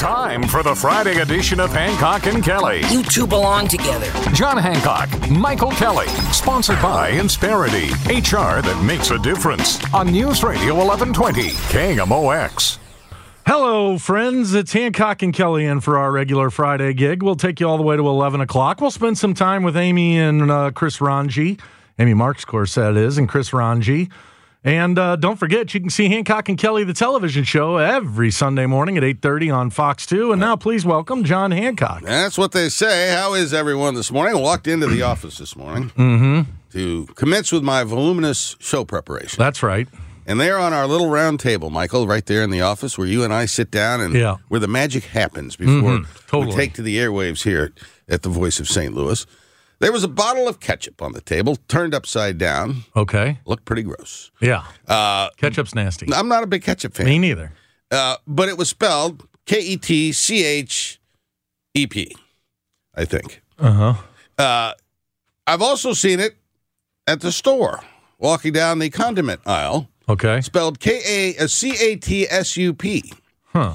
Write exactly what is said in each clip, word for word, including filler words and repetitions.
Time for the Friday edition of Hancock and Kelly. You two belong together. John Hancock, Michael Kelly. Sponsored by Insperity, H R that makes a difference. On News Radio eleven twenty, K M O X. Hello, friends. It's Hancock and Kelly in for our regular Friday gig. We'll take you all the way to eleven o'clock. We'll spend some time with Amy and uh, Chris Ranji. Amy Marks, of course, that is, and Chris Ranji. And uh, don't forget, you can see Hancock and Kelly, the television show, every Sunday morning at eight thirty on Fox two. And now please welcome John Hancock. That's what they say. How is everyone this morning? I walked into the office this morning mm-hmm. to commence with my voluminous show preparation. That's right. And they're on our little round table, Michael, right there in the office where you and I sit down and yeah. where the magic happens before mm-hmm. totally. we take to the airwaves here at the Voice of Saint Louis. There was a bottle of ketchup on the table, turned upside down. Okay. Looked pretty gross. Yeah. Uh, Ketchup's nasty. I'm not a big ketchup fan. Me neither. Uh, but it was spelled K E T C H E P, I think. Uh-huh. Uh, I've also seen it at the store, walking down the condiment aisle. Okay. Spelled K A C A T S U P. Huh.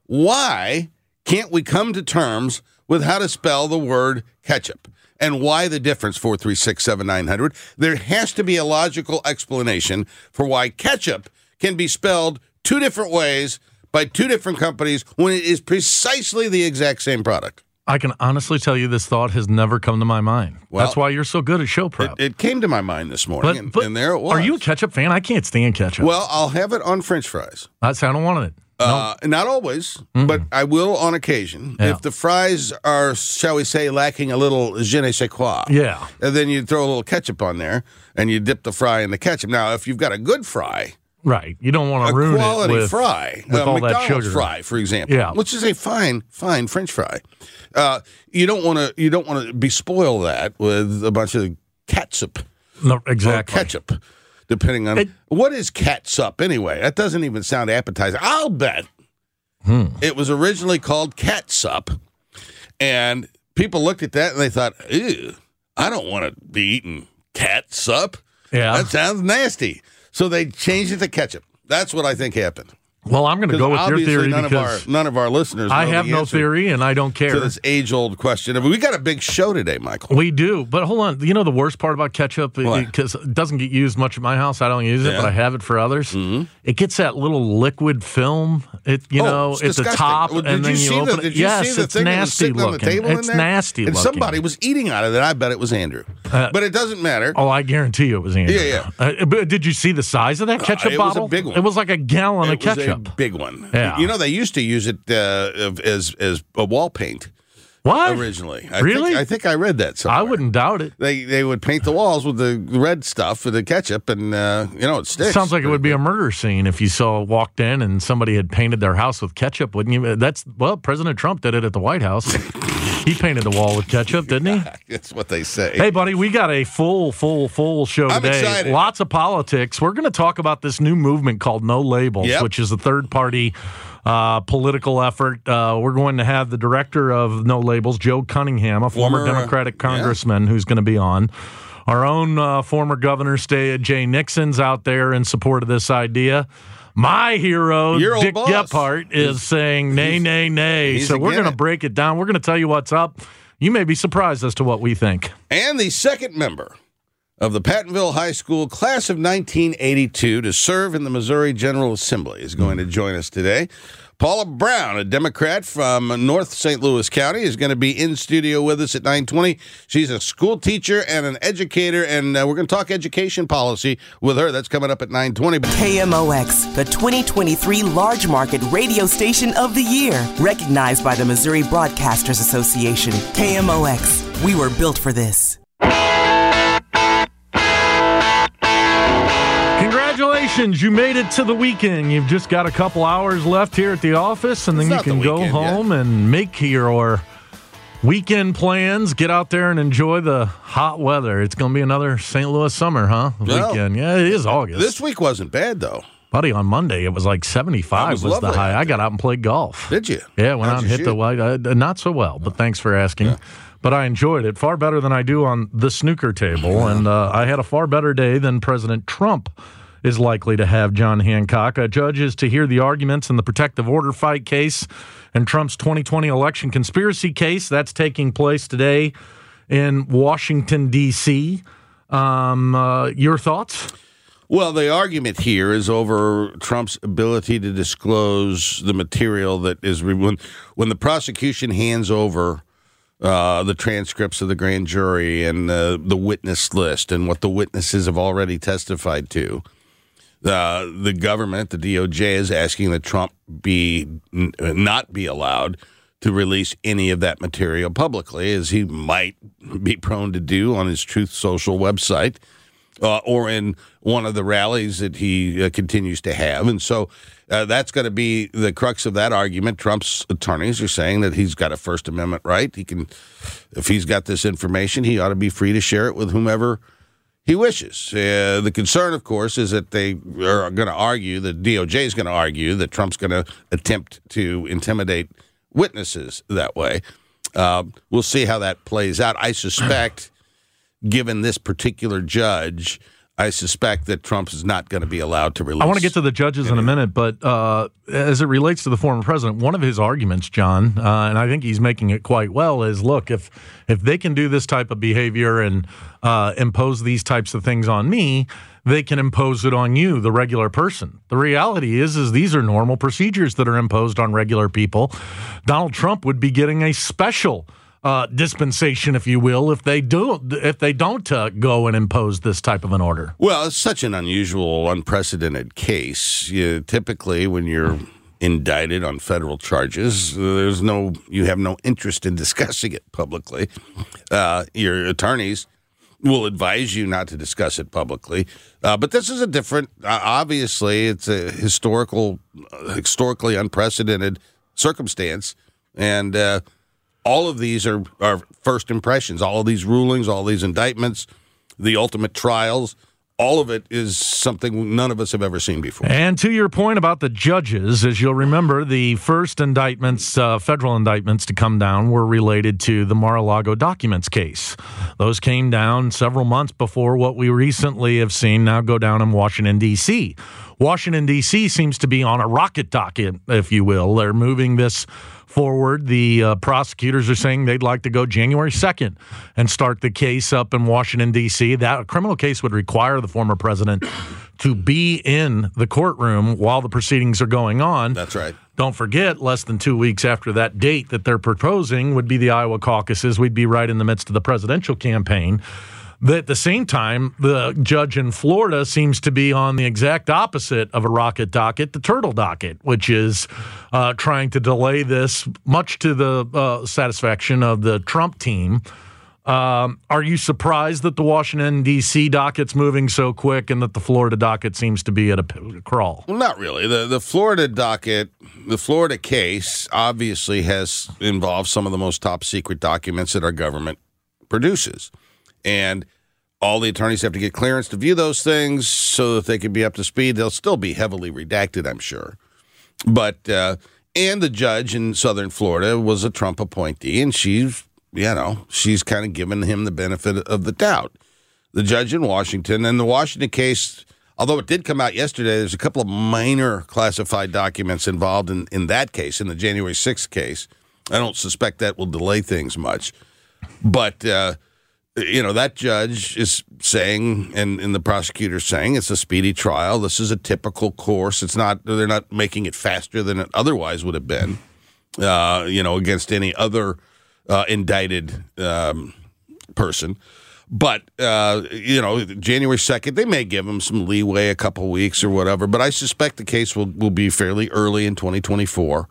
Why can't we come to terms with how to spell the word ketchup? And why the difference, four three six, seven nine zero zero? There has to be a logical explanation for why ketchup can be spelled two different ways by two different companies when it is precisely the exact same product. I can honestly tell you this thought has never come to my mind. Well, that's why you're so good at show prep. It, it came to my mind this morning, but, and, but and there it was. Are you a ketchup fan? I can't stand ketchup. Well, I'll have it on French fries. That's I don't want it. Uh, not always, Mm-mm. but I will on occasion. Yeah. If the fries are, shall we say, lacking a little je ne sais quoi, Yeah. and then you throw a little ketchup on there, and you dip the fry in the ketchup. Now, if you've got a good fry, Right. You don't want to a ruin quality it with, fry, with uh, all McDonald's that sugar. fry, for example, Yeah. which is a fine, fine French fry. Uh, you don't want to, you don't want to bespoil that with a bunch of catsup. No, exactly. Or ketchup, depending on It- what is catsup anyway. That doesn't even sound appetizing. I'll bet. Hmm. It was originally called catsup, and people looked at that and they thought, ew, I don't want to be eating catsup. Yeah. That sounds nasty. So they changed it to ketchup. That's what I think happened. Well, I'm going to go with your Obviously theory none because of our, none of our listeners know I have the no answer theory and I don't care. to this age-old question. We got a big show today, Michael. We do, but hold on. You know the worst part about ketchup? What? Because it doesn't get used much at my house. I don't use it, Yeah. but I have it for others. Mhm. It gets that little liquid film, It you Oh, know, it's at the disgusting. top, Well, did and then you you see open the, it. Did you Yes, see the it's thing that was nasty sitting on the looking. table in It's there? nasty and looking. somebody was eating out of it. I bet it was Andrew. Uh, but it doesn't matter. Oh, I guarantee you it was Andrew. Yeah, yeah. Uh, but did you see the size of that ketchup Uh, it was a bottle? big one. It was like a gallon it of ketchup. was a big one. Yeah. You know, they used to use it uh, as as a wall paint What? originally. I Really? Think, I think I read that somewhere. I wouldn't doubt it. They they would paint the walls with the red stuff with the ketchup, and uh, you know it sticks. Sounds like it would be a murder scene if you saw walked in and somebody had painted their house with ketchup, wouldn't you? That's well, President Trump did it at the White House. He painted the wall with ketchup, didn't he? That's what they say. Hey, buddy, we got a full, full, full show I'm today. excited. Lots of politics. We're going to talk about this new movement called No Labels, Yep. which is a third-party uh, political effort. Uh, we're going to have the director of No Labels, Joe Cunningham, a former, Former, uh, Democratic yeah. congressman who's going to be on. Our own uh, former governor, Stay, Jay Nixon's out there in support of this idea. My hero, Your old Dick boss. Gephardt, is saying nay, nay, nay. he's So we're again going to it. break it down. We're going to tell you what's up. You may be surprised as to what we think. And the second member of the Pattonville High School class of nineteen eighty-two to serve in the Missouri General Assembly is going to join us today. Paula Brown, a Democrat from North Saint Louis County, is going to be in studio with us at nine twenty. She's a school teacher and an educator, and uh, we're going to talk education policy with her. That's coming up at nine twenty. K M O X, the twenty twenty-three Large Market Radio Station of the Year, recognized by the Missouri Broadcasters Association. K M O X, we were built for this. Congratulations, you made it to the weekend. You've just got a couple hours left here at the office, and then It's you not the can go weekend yet. home and make your weekend plans. Get out there and enjoy the hot weather. It's going to be another Saint Louis summer, huh? Well, Weekend. Yeah, it is August. This week wasn't bad, though. Buddy, on Monday, it was like seventy-five That was was, the lovely high. out I got out and played golf. Did you? Yeah, went How'd out and you hit the shoot? white. Uh, not so well, but thanks for asking. But I enjoyed it far better than I do on the snooker table, and uh, I had a far better day than President Trump is likely to have John Hancock. A judge is to hear the arguments in the protective order fight case and Trump's twenty twenty election conspiracy case. That's taking place today in Washington, D C Um, uh, your thoughts? Well, the argument here is over Trump's ability to disclose the material that is re- when when the prosecution hands over uh, the transcripts of the grand jury and uh, the witness list and what the witnesses have already testified to. Uh, the government, the D O J, is asking that Trump be n- not be allowed to release any of that material publicly, as he might be prone to do on his Truth Social website uh, or in one of the rallies that he uh, continues to have. And so uh, that's going to be the crux of that argument. Trump's attorneys are saying that he's got a First Amendment right. He can, if he's got this information, he ought to be free to share it with whomever he wishes. Uh, the concern, of course, is that they are going to argue, the D O J is going to argue that Trump's going to attempt to intimidate witnesses that way. Uh, we'll see how that plays out. I suspect, given this particular judge, I suspect that Trump is not going to be allowed to release. I want to get to the judges in a minute, but uh, as it relates to the former president, one of his arguments, John, uh, and I think he's making it quite well, is, look, if if they can do this type of behavior and uh, impose these types of things on me, they can impose it on you, the regular person. The reality is, is these are normal procedures that are imposed on regular people. Donald Trump would be getting a special uh, dispensation, if you will, if they do, if they don't uh, go and impose this type of an order. Well, it's such an unusual, unprecedented case. You, typically, when you're indicted on federal charges, there's no, you have no interest in discussing it publicly. Uh, your attorneys will advise you not to discuss it publicly. Uh, but this is a different, uh, obviously, it's a historical, uh, historically unprecedented circumstance. And uh, all of these are, are first impressions. All of these rulings, all these indictments, the ultimate trials, all of it is something none of us have ever seen before. And to your point about the judges, as you'll remember, the first indictments, uh, federal indictments to come down were related to the Mar-a-Lago documents case. Those came down several months before what we recently have seen now go down in Washington, D C Washington, D C seems to be on a rocket docket, if you will. They're moving this forward. The uh, prosecutors are saying they'd like to go January second and start the case up in Washington, D C That criminal case would require the former president to be in the courtroom while the proceedings are going on. That's right. Don't forget, less than two weeks after that date that they're proposing would be the Iowa caucuses. We'd be right in the midst of the presidential campaign. But at the same time, the judge in Florida seems to be on the exact opposite of a rocket docket, the turtle docket, which is uh, trying to delay this, much to the uh, satisfaction of the Trump team. Um, are you surprised that the Washington, D C docket's moving so quick and that the Florida docket seems to be at a p- crawl? Well, not really. The the Florida docket, the Florida case obviously has involved some of the most top secret documents that our government produces. And all the attorneys have to get clearance to view those things so that they can be up to speed. They'll still be heavily redacted, I'm sure. But, uh, and the judge in Southern Florida was a Trump appointee, and she's, you know, she's kind of given him the benefit of the doubt. The judge in Washington, and the Washington case, although it did come out yesterday, there's a couple of minor classified documents involved in, in that case, in the January sixth case. I don't suspect that will delay things much. But, uh, you know, that judge is saying, and, and the prosecutor's saying, it's a speedy trial. This is a typical course. It's not, they're not making it faster than it otherwise would have been, uh, you know, against any other uh, indicted um, person. But, uh, you know, January second, they may give him some leeway, a couple weeks or whatever. But I suspect the case will, will be fairly early in twenty twenty-four.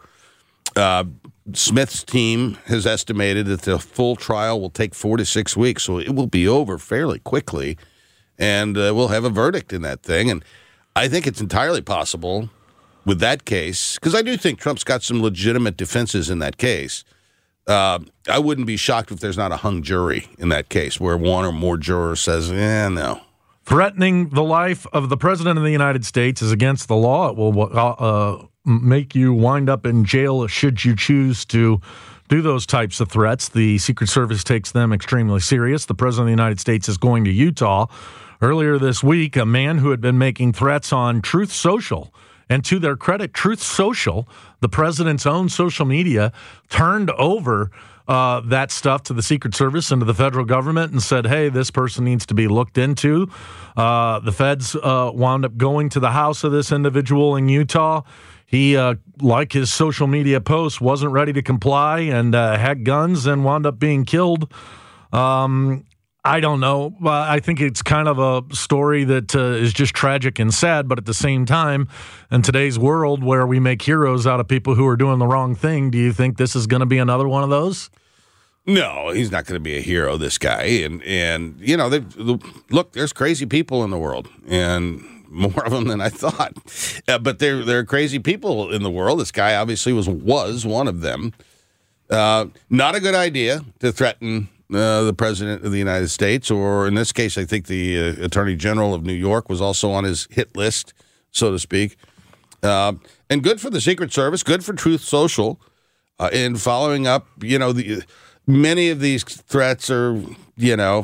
Uh, Smith's team has estimated that the full trial will take four to six weeks, so it will be over fairly quickly, and uh, we'll have a verdict in that thing. And I think it's entirely possible with that case, because I do think Trump's got some legitimate defenses in that case. Uh, I wouldn't be shocked if there's not a hung jury in that case where one or more jurors says, eh, no. Threatening the life of the President of the United States is against the law. It will uh, make you wind up in jail should you choose to do those types of threats. The Secret Service takes them extremely serious. The President of the United States is going to Utah. Earlier this week, a man who had been making threats on Truth Social, and to their credit, Truth Social, the president's own social media, turned over uh, that stuff to the Secret Service and to the federal government and said, hey, this person needs to be looked into. Uh, the feds uh, wound up going to the house of this individual in Utah. He, uh, like his social media posts, wasn't ready to comply and uh, had guns and wound up being killed. Um, I don't know. I think it's kind of a story that uh, is just tragic and sad, but at the same time, in today's world where we make heroes out of people who are doing the wrong thing, do you think this is going to be another one of those? No, he's not going to be a hero, this guy. And, and you know, they, look, there's crazy people in the world, and more of them than I thought. Uh, but there, there are crazy people in the world. This guy obviously was, was one of them. Uh, not a good idea to threaten Uh, the President of the United States, or in this case, I think the uh, Attorney General of New York was also on his hit list, so to speak. Uh, and good for the Secret Service, good for Truth Social uh, in following up. You know, the, many of these threats are, you know,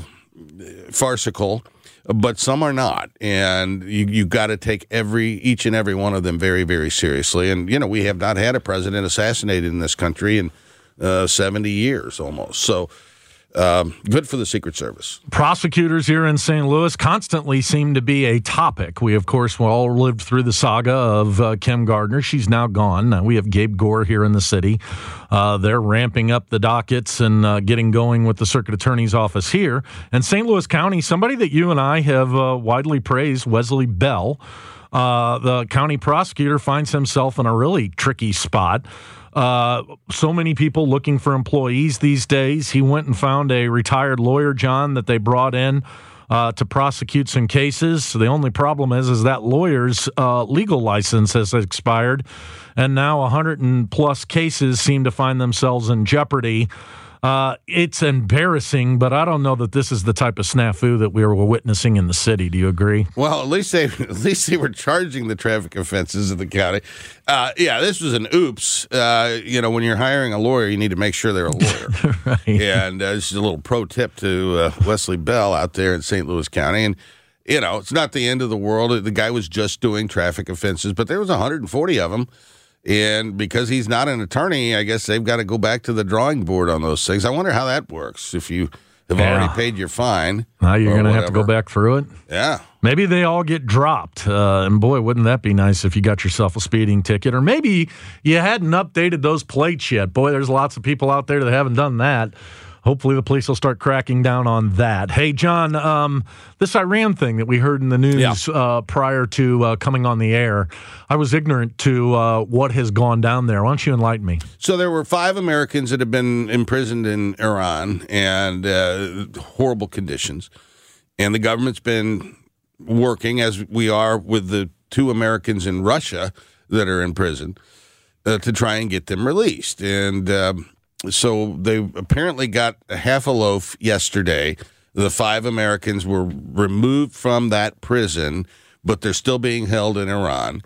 farcical, but some are not. And you, you've got to take every, each and every one of them very, very seriously. And, you know, we have not had a president assassinated in this country in uh, seventy years almost. So, Um, good for the Secret Service. Prosecutors here in Saint Louis constantly seem to be a topic. We, of course, all lived through the saga of uh, Kim Gardner. She's now gone. Uh, we have Gabe Gore here in the city. Uh, they're ramping up the dockets and uh, getting going with the Circuit Attorney's Office here. And Saint Louis County, somebody that you and I have uh, widely praised, Wesley Bell, uh, the county prosecutor, finds himself in a really tricky spot. Uh, so many people looking for employees these days. He went and found a retired lawyer, John, that they brought in uh, to prosecute some cases. So the only problem is, is that lawyer's uh, legal license has expired, and now a hundred and plus cases seem to find themselves in jeopardy. Uh, it's embarrassing, but I don't know that this is the type of snafu that we were witnessing in the city. Do you agree? Well, at least they at least they were charging the traffic offenses of the county. Uh, yeah, this was an oops. Uh, you know, when you're hiring a lawyer, you need to make sure they're a lawyer. Right. And uh, this is a little pro tip to uh, Wesley Bell out there in Saint Louis County. And, you know, it's not the end of the world. The guy was just doing traffic offenses, but there was one hundred forty of them. And because he's not an attorney, I guess they've got to go back to the drawing board on those things. I wonder how that works. If you have yeah. already paid your fine. Now you're going to have to go back through it. Yeah. Maybe they all get dropped. Uh, and boy, wouldn't that be nice if you got yourself a speeding ticket. Or maybe you hadn't updated those plates yet. Boy, there's lots of people out there that haven't done that. Hopefully the police will start cracking down on that. Hey, John, um, this Iran thing that we heard in the news yeah. uh, prior to uh, coming on the air, I was ignorant to uh, what has gone down there. Why don't you enlighten me? So there were five Americans that have been imprisoned in Iran, and uh, horrible conditions. And the government's been working, as we are with the two Americans in Russia that are in prison, uh, to try and get them released. And um, so they apparently got a half a loaf yesterday. The five Americans were removed from that prison, but they're still being held in Iran.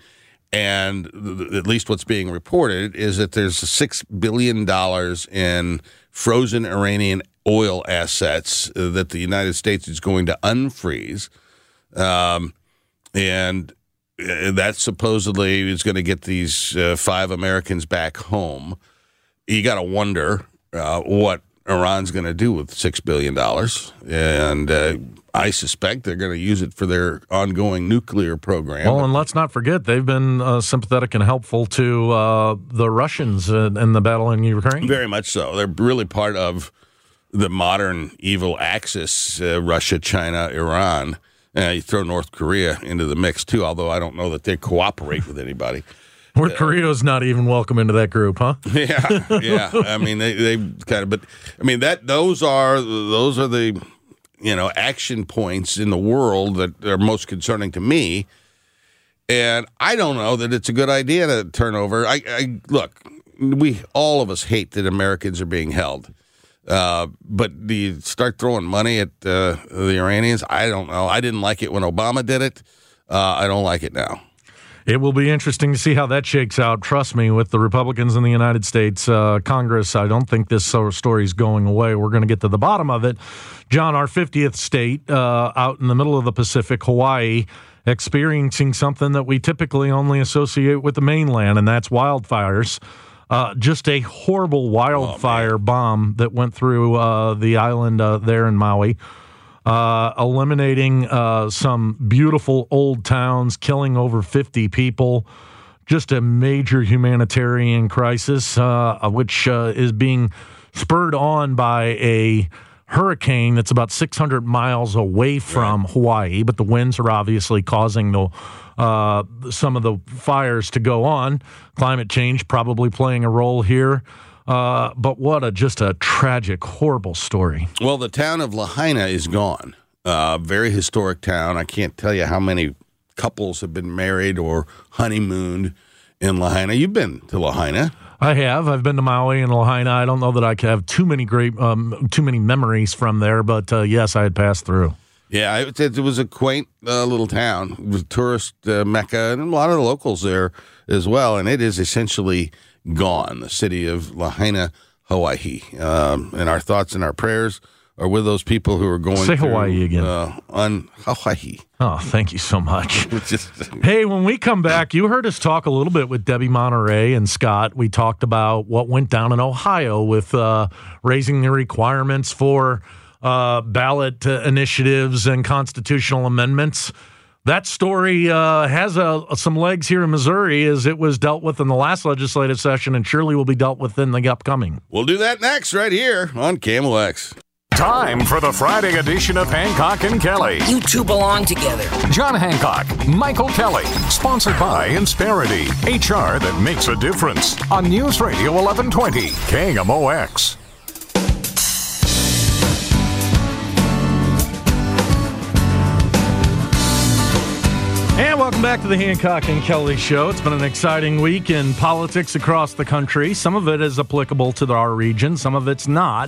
And th- at least what's being reported is that there's six billion dollars in frozen Iranian oil assets uh, that the United States is going to unfreeze. Um, and uh, that supposedly is going to get these uh, five Americans back home. You got to wonder uh, what Iran's going to do with six billion dollars. And uh, I suspect they're going to use it for their ongoing nuclear program. Well, and let's not forget, they've been uh, sympathetic and helpful to uh, the Russians in, in the battle in Ukraine. Very much so. They're really part of the modern evil axis, uh, Russia, China, Iran. Uh, you throw North Korea into the mix, too, although I don't know that they cooperate with anybody. North Korea's not even welcome into that group, huh? Yeah, yeah. I mean, they, they kind of, but I mean that those are those are the you know action points in the world that are most concerning to me, and I don't know that it's a good idea to turn over. I, I look, we all of us hate that Americans are being held, uh, but do you start throwing money at uh, the Iranians? I don't know. I didn't like it when Obama did it. Uh, I don't like it now. It will be interesting to see how that shakes out. Trust me, with the Republicans in the United States uh, Congress, I don't think this sort of story is going away. We're going to get to the bottom of it. John, our fiftieth state uh, out in the middle of the Pacific, Hawaii, experiencing something that we typically only associate with the mainland, and that's wildfires. Uh, just a horrible wildfire oh, bomb that went through uh, the island uh, there in Maui. Uh, eliminating uh, some beautiful old towns, killing over fifty people. Just a major humanitarian crisis, uh, which uh, is being spurred on by a hurricane that's about six hundred miles away from right. Hawaii, but the winds are obviously causing the uh, some of the fires to go on. Climate change probably playing a role here. Uh, but what a just a tragic, horrible story. Well, the town of Lahaina is gone. Uh, very historic town. I can't tell you how many couples have been married or honeymooned in Lahaina. You've been to Lahaina. I have. I've been to Maui and Lahaina. I don't know that I have too many great, um, too many memories from there, but uh, yes, I had passed through. Yeah, it, it was a quaint uh, little town. It was a tourist uh, mecca, and a lot of the locals there as well, and it is essentially gone, the city of Lahaina, Hawaii. Um, and our thoughts and our prayers are with those people who are going Say through, Hawaii again. Uh, on Hawaii. Oh, thank you so much. Just, hey, when we come back, you heard us talk a little bit with Debbie Monterey and Scott. We talked about what went down in Ohio with uh, raising the requirements for uh, ballot uh, initiatives and constitutional amendments. That story uh, has uh, some legs here in Missouri as it was dealt with in the last legislative session and surely will be dealt with in the upcoming. We'll do that next right here on K M O X. Time for the Friday edition of Hancock and Kelly. You two belong together. John Hancock, Michael Kelly, sponsored by Insperity, H R that makes a difference. On News Radio eleven twenty, K M O X. And welcome back to the Hancock and Kelly Show. It's been an exciting week in politics across the country. Some of it is applicable to our region, some of it's not.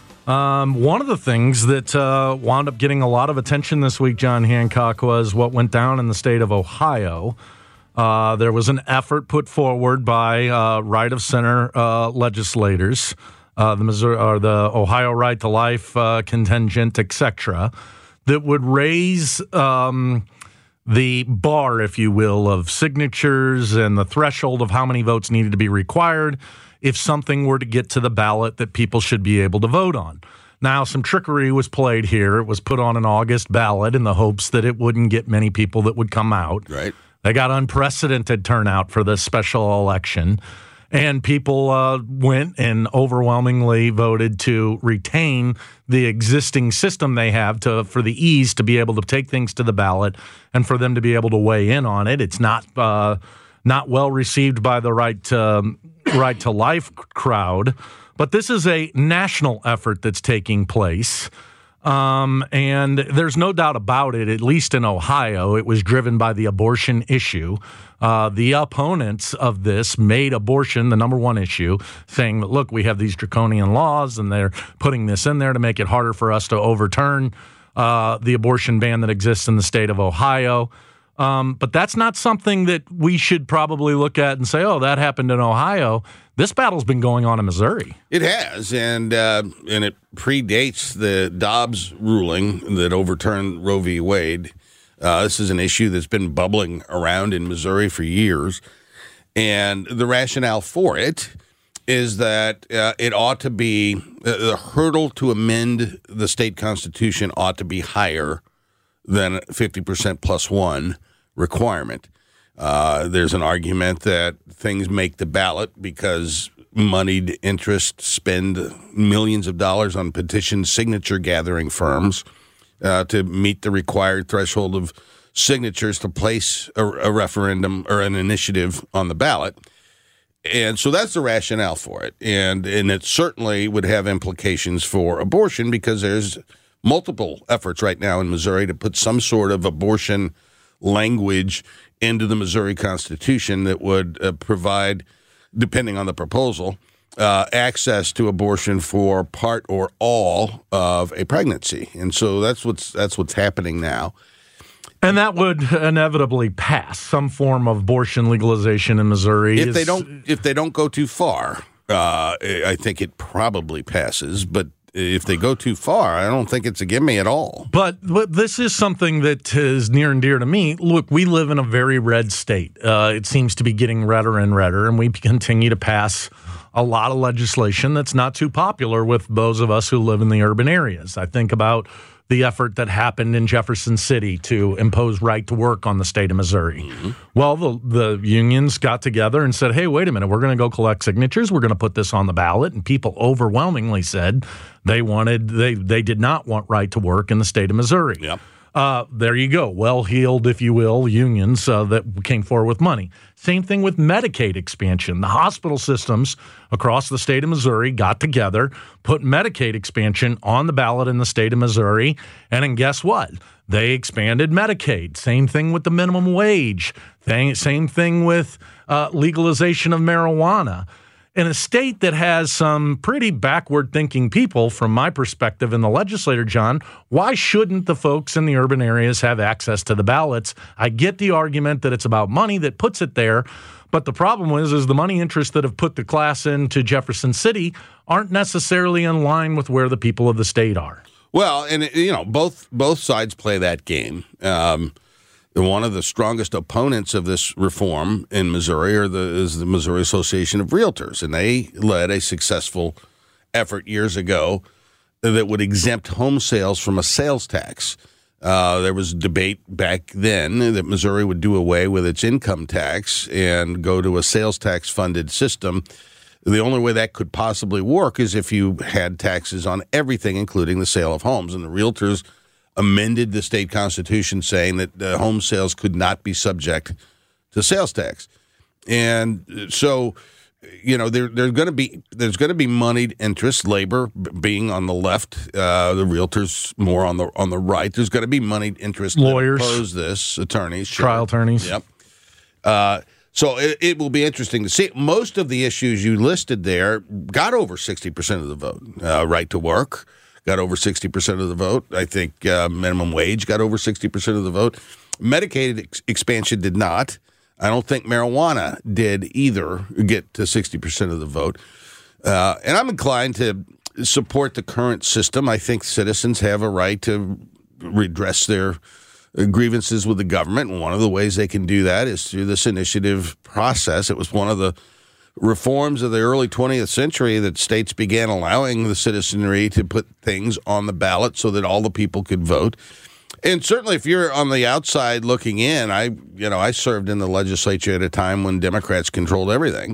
Um, one of the things that uh, wound up getting a lot of attention this week, John Hancock, was what went down in the state of Ohio. Uh, there was an effort put forward by uh, right-of-center uh, legislators, uh, the Missouri or the Ohio Right to Life uh, contingent, et cetera, that would raise um, the bar, if you will, of signatures and the threshold of how many votes needed to be required if something were to get to the ballot that people should be able to vote on. Now, some trickery was played here. It was put on an August ballot in the hopes that it wouldn't get many people that would come out. Right. They got unprecedented turnout for this special election, and people uh, went and overwhelmingly voted to retain the existing system they have to for the ease to be able to take things to the ballot and for them to be able to weigh in on it. It's not uh, not well received by the right to, right to life crowd, but this is a national effort that's taking place. Um, and there's no doubt about it, at least in Ohio, it was driven by the abortion issue. Uh, the opponents of this made abortion the number one issue, saying that, look, we have these draconian laws, and they're putting this in there to make it harder for us to overturn uh, the abortion ban that exists in the state of Ohio. Um, but that's not something that we should probably look at and say, oh, that happened in Ohio. This battle's been going on in Missouri. It has, and uh, and it predates the Dobbs ruling that overturned Roe v. Wade. Uh, this is an issue that's been bubbling around in Missouri for years, and the rationale for it is that uh, it ought to be, uh, the hurdle to amend the state constitution ought to be higher than fifty percent plus one requirement. Uh, there's an argument that things make the ballot because moneyed interests spend millions of dollars on petition signature gathering firms uh, to meet the required threshold of signatures to place a, a referendum or an initiative on the ballot. And so that's the rationale for it. And, and it certainly would have implications for abortion because there's multiple efforts right now in Missouri to put some sort of abortion language into the Missouri Constitution that would uh, provide, depending on the proposal, uh, access to abortion for part or all of a pregnancy. And so that's what's that's what's happening now. And that would inevitably pass some form of abortion legalization in Missouri. If they don't, if they don't go too far, uh, I think it probably passes. But if they go too far, I don't think it's a gimme at all. But, but this is something that is near and dear to me. Look, we live in a very red state. Uh, it seems to be getting redder and redder, and we continue to pass a lot of legislation that's not too popular with those of us who live in the urban areas. I think about the effort that happened in Jefferson City to impose right to work on the state of Missouri. Mm-hmm. Well, the, the unions got together and said, hey, wait a minute, we're going to go collect signatures. We're going to put this on the ballot. And people overwhelmingly said they wanted, they, they did not want right to work in the state of Missouri. Yep. Uh, there you go. Well-heeled, if you will, unions uh, that came forward with money. Same thing with Medicaid expansion. The hospital systems across the state of Missouri got together, put Medicaid expansion on the ballot in the state of Missouri, and then guess what? They expanded Medicaid. Same thing with the minimum wage. Same thing with uh, legalization of marijuana. In a state that has some pretty backward-thinking people, from my perspective in the legislature, John, why shouldn't the folks in the urban areas have access to the ballots? I get the argument that it's about money that puts it there, but the problem is, is the money interests that have put the class into Jefferson City aren't necessarily in line with where the people of the state are. Well, and, you know, both both sides play that game. Um One of the strongest opponents of this reform in Missouri are the, is the Missouri Association of Realtors, and they led a successful effort years ago that would exempt home sales from a sales tax. Uh, there was debate back then that Missouri would do away with its income tax and go to a sales tax-funded system. The only way that could possibly work is if you had taxes on everything, including the sale of homes, and the realtors amended the state constitution saying that uh, home sales could not be subject to sales tax. And so, you know, there, there's going to be there's going to be moneyed interest, labor b- being on the left, uh, the realtors more on the on the right. There's going to be moneyed interest. Lawyers, oppose this, attorneys, trial sure. attorneys. Yep. Uh, so it, it will be interesting to see. Most of the issues you listed there got over sixty percent of the vote. Uh, right to work got over sixty percent of the vote. I think uh, minimum wage got over sixty percent of the vote. Medicaid ex- expansion did not. I don't think marijuana did either get to sixty percent of the vote. Uh, and I'm inclined to support the current system. I think citizens have a right to redress their grievances with the government. And one of the ways they can do that is through this initiative process. It was one of the reforms of the early twentieth century that states began allowing the citizenry to put things on the ballot so that all the people could vote. And certainly if you're on the outside looking in, I, you know, I served in the legislature at a time when Democrats controlled everything.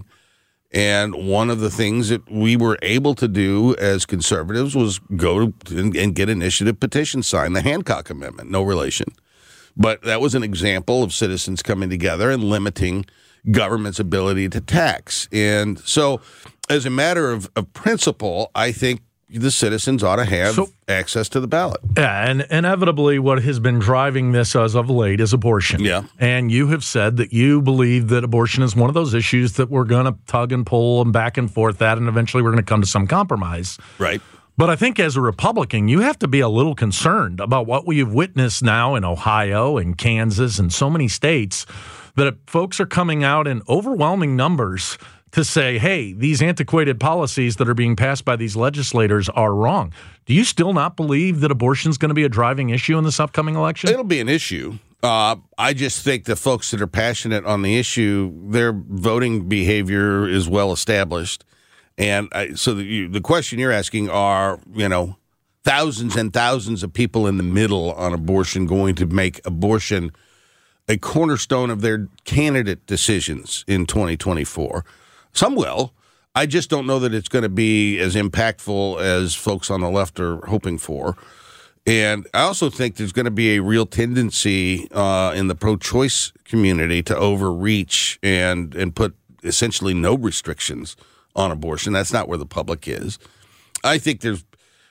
And one of the things that we were able to do as conservatives was go and, and get initiative petitions signed, the Hancock Amendment, no relation. But that was an example of citizens coming together and limiting government's ability to tax. And so as a matter of, of principle, I think the citizens ought to have so, access to the ballot. Yeah, and inevitably what has been driving this as of late is abortion. Yeah. And you have said that you believe that abortion is one of those issues that we're going to tug and pull and back and forth at, and eventually we're going to come to some compromise. Right. But I think as a Republican, you have to be a little concerned about what we've witnessed now in Ohio and Kansas and so many states, that folks are coming out in overwhelming numbers to say, hey, these antiquated policies that are being passed by these legislators are wrong. Do you still not believe that abortion is going to be a driving issue in this upcoming election? It'll be an issue. Uh, I just think the folks that are passionate on the issue, their voting behavior is well established. And I, so the, you, the question you're asking are, you know, thousands and thousands of people in the middle on abortion going to make abortion a cornerstone of their candidate decisions in twenty twenty-four. Some will. I just don't know that it's going to be as impactful as folks on the left are hoping for. And I also think there's going to be a real tendency uh, in the pro-choice community to overreach and and put essentially no restrictions on abortion. That's not where the public is. I think there's,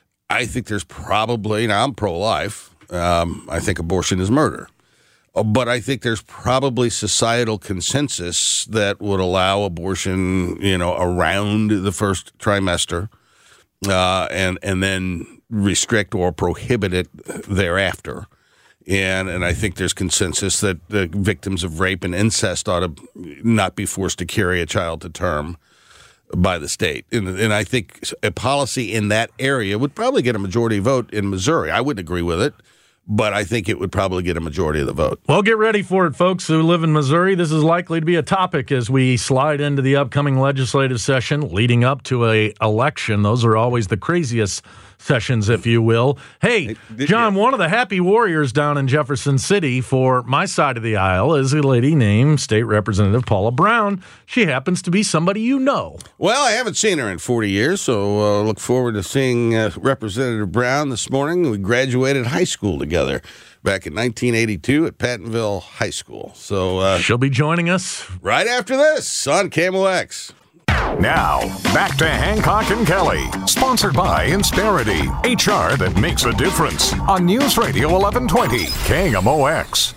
I think there's probably, now I'm pro-life. Um, I think abortion is murder. But I think there's probably societal consensus that would allow abortion, you know, around the first trimester, uh, and and then restrict or prohibit it thereafter. And and I think there's consensus that the victims of rape and incest ought to not be forced to carry a child to term by the state. And, and I think a policy in that area would probably get a majority vote in Missouri. I wouldn't agree with it, but I think it would probably get a majority of the vote. Well, get ready for it, folks who live in Missouri. This is likely to be a topic as we slide into the upcoming legislative session leading up to a election. Those are always the craziest sessions, if you will. Hey, John, one of the happy warriors down in Jefferson City for my side of the aisle is a lady named State Representative Paula Brown. She happens to be somebody you know. Well, I haven't seen her in forty years, so uh, look forward to seeing uh, Representative Brown this morning. We graduated high school together back in nineteen eighty-two at Pattonville High School. So uh, she'll be joining us right after this on K M O X. Now, back to Hancock and Kelly, sponsored by Insperity, H R that makes a difference, on News Radio eleven twenty, K M O X.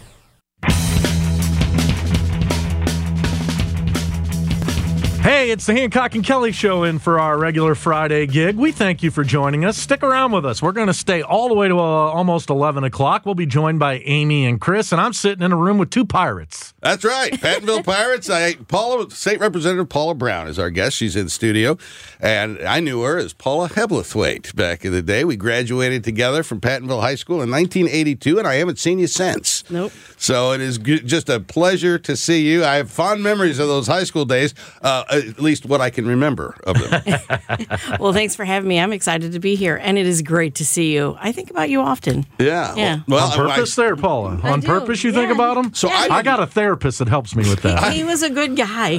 Hey, it's the Hancock and Kelly Show in for our regular Friday gig. We thank you for joining us. Stick around with us. We're going to stay all the way to uh, almost eleven o'clock. We'll be joined by Amy and Chris, and I'm sitting in a room with two pirates. That's right, Pattonville Pirates. I, Paula, State Representative Paula Brown is our guest. She's in the studio, and I knew her as Paula Hebblethwaite back in the day. We graduated together from Pattonville High School in nineteen eighty-two, and I haven't seen you since. Nope. So it is g- just a pleasure to see you. I have fond memories of those high school days, uh, at least what I can remember of them. Well, thanks for having me. I'm excited to be here, and it is great to see you. I think about you often. Yeah. Yeah. Well, on purpose I, there, Paula. I On do. purpose you yeah. think about him? So yeah. I, I got a therapist that helps me with that. He was a good guy.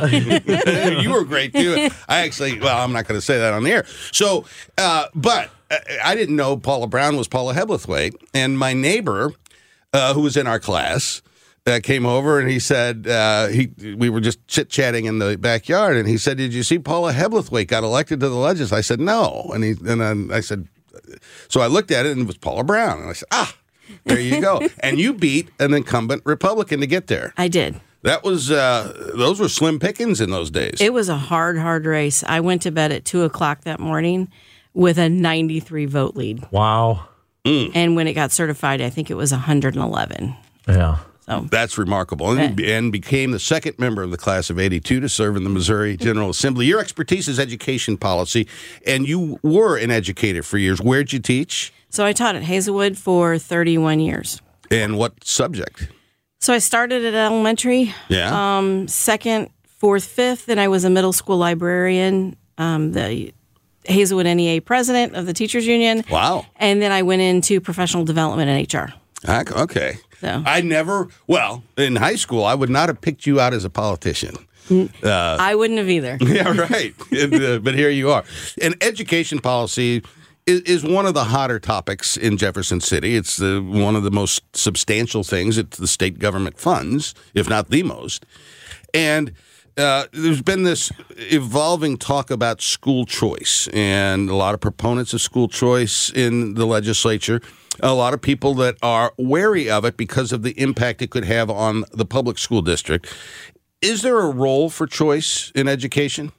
You were great, too. I actually, well, I'm not going to say that on the air. So, uh, but I didn't know Paula Brown was Paula Hebblethwaite, and my neighbor, uh, who was in our class, uh, came over and he said, uh, he we were just chit-chatting in the backyard, and he said, did you see Paula Hebblethwaite got elected to the legislature? I said, no. And, he, and then I said, so I looked at it, and it was Paula Brown. And I said, ah, there you go. And you beat an incumbent Republican to get there. I did. That was, uh, those were slim pickings in those days. It was a hard, hard race. I went to bed at two o'clock that morning with a ninety-three vote lead. Wow. Mm. And when it got certified, I think it was one hundred eleven. Yeah. So That's remarkable. And, Yeah. and became the second member of the class of eighty-two to serve in the Missouri General Assembly. Your expertise is education policy, and you were an educator for years. Where'd you teach? So I taught at Hazelwood for thirty-one years. And what subject? So I started at elementary, Yeah. um, second, fourth, fifth, and I was a middle school librarian, um, the Hazelwood N E A president of the Teachers Union. Wow. And then I went into professional development and H R. Heck, Okay. So. I never, well, in high school, I would not have picked you out as a politician. Uh, I wouldn't have either. yeah, right. And, uh, but here you are. And education policy is, is one of the hotter topics in Jefferson City. It's the, one of the most substantial things that the state government funds, if not the most. And uh, there's been this evolving talk about school choice, and a lot of proponents of school choice in the legislature. A lot of people that are wary of it because of the impact it could have on the public school district. Is there a role for choice in education?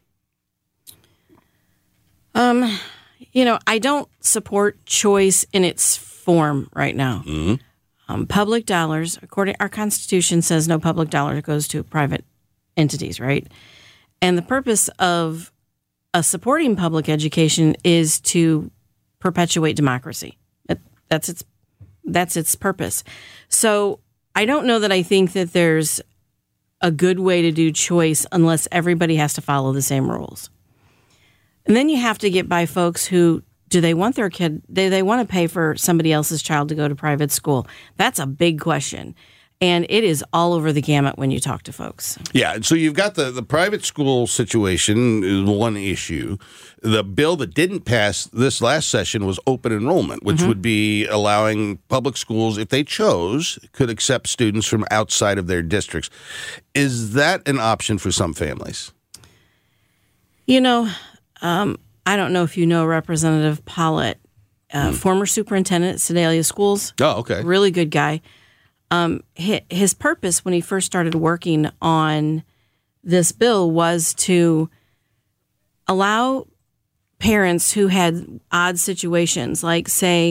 Um, you know, I don't support choice in its form right now. Mm-hmm. Um, public dollars, according our Constitution, says no public dollar goes to private entities, right? And the purpose of a supporting public education is to perpetuate democracy. That, that's its that's its purpose. So I don't know that I think that there's a good way to do choice unless everybody has to follow the same rules. And then you have to get by folks who, do they want their kid, do they want to pay for somebody else's child to go to private school? That's a big question. And it is all over the gamut when you talk to folks. Yeah, and so you've got the, the private school situation is one issue. The bill that didn't pass this last session was open enrollment, which mm-hmm. would be allowing public schools, if they chose, could accept students from outside of their districts. Is that an option for some families? You know, um, I don't know if you know Representative Pollitt, uh, mm. former superintendent at Sedalia Schools. Oh, okay. Really good guy. Um, his, his purpose when he first started working on this bill was to allow parents who had odd situations, like, say,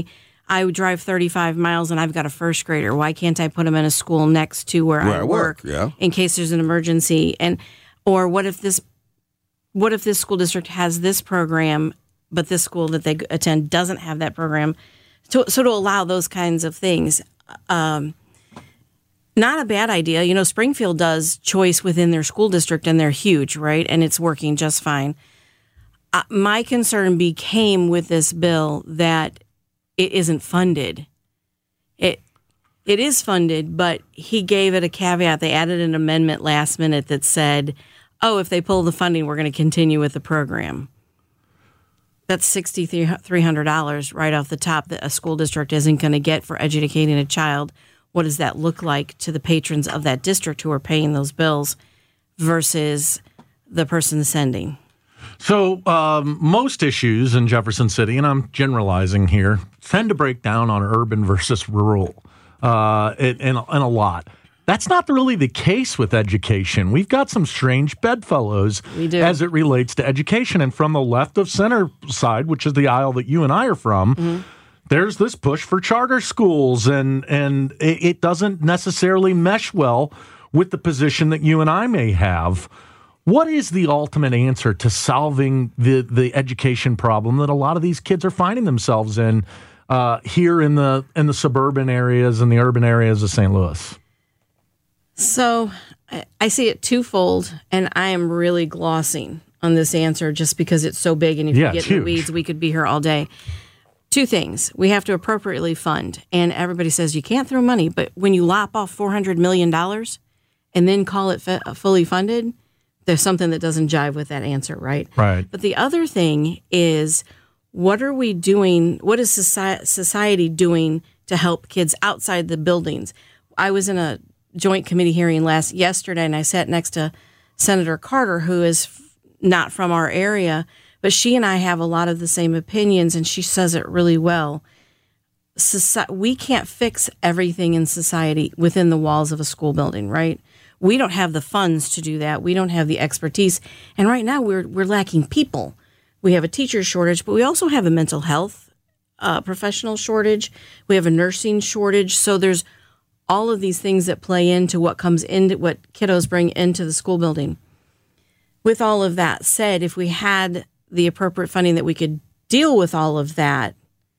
I would drive thirty-five miles and I've got a first grader. Why can't I put him in a school next to where, Where I I work, work, yeah. in case there's an emergency? And or what if this what if this school district has this program, but this school that they attend doesn't have that program? So, so to allow those kinds of things, um, not a bad idea. You know, Springfield does choice within their school district, and they're huge, right? And it's working just fine. Uh, my concern became with this bill that it isn't funded. It it is funded, but he gave it a caveat. They added an amendment last minute that said, "Oh, if they pull the funding, we're going to continue with the program." That's six thousand three hundred dollars right off the top that a school district isn't going to get for educating a child. What does that look like to the patrons of that district who are paying those bills versus the person sending? So um, most issues in Jefferson City, and I'm generalizing here, tend to break down on urban versus rural uh, and, and a lot. That's not really the case with education. We've got some strange bedfellows We do. as it relates to education. And from the left of center side, which is the aisle that you and I are from, mm-hmm. there's this push for charter schools, and, and it, it doesn't necessarily mesh well with the position that you and I may have. What is the ultimate answer to solving the, the education problem that a lot of these kids are finding themselves in uh, here in the in the suburban areas and the urban areas of Saint Louis? So I see it twofold, and I am really glossing on this answer just because it's so big, and if Yeah, you get it's in the huge. weeds, we could be here all day. Two things. We have to appropriately fund, and everybody says you can't throw money, but when you lop off four hundred million dollars and then call it f- fully funded, there's something that doesn't jive with that answer, right? Right. But the other thing is, what are we doing? What is society, society doing to help kids outside the buildings? I was in a joint committee hearing last yesterday, and I sat next to Senator Carter, who is f- not from our area, but she and I have a lot of the same opinions, and she says it really well. Soci- we can't fix everything in society within the walls of a school building, right? We don't have the funds to do that. We don't have the expertise. And right now we're we're lacking people. We have a teacher shortage, but we also have a mental health uh, professional shortage. We have a nursing shortage. So there's all of these things that play into what comes into what kiddos bring into the school building. With all of that said, if we had the appropriate funding that we could deal with all of that,